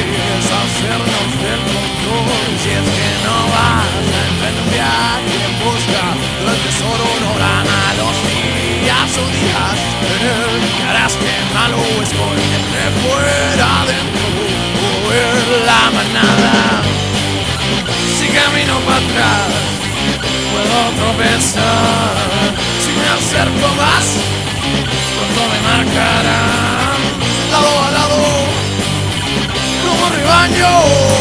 dejes hacernos del control. Si es que no vas a emprender un viaje en busca del tesoro, no habrá malos días o días en el que harás que malo es porque fuera dentro o en la manada. Si camino para atrás puedo tropezar, si me acerco más pronto me marcarán lado a lado como rebaño.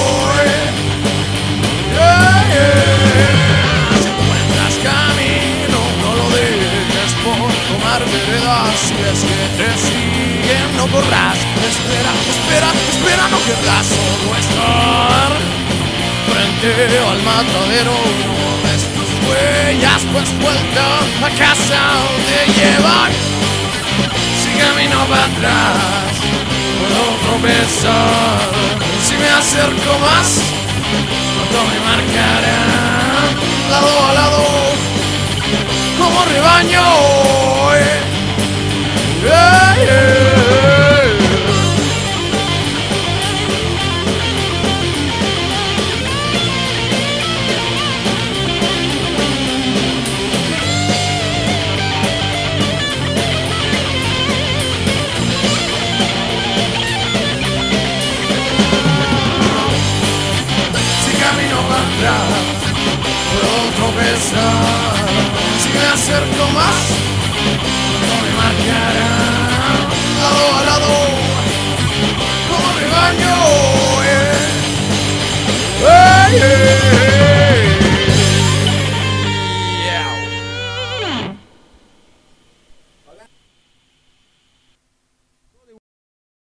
Si encuentras camino no lo dejes por tomar veredas, si es que te siguen no corras, espera, espera, espera, no querrás solo estar frente al matadero. No ves tus huellas, pues vuelta a casa te llevan. Si camino para atrás puedo tropezar, si me acerco más pronto me marcarán lado a lado como rebaño. Puedo tropezar, si me acerco más no me marcarán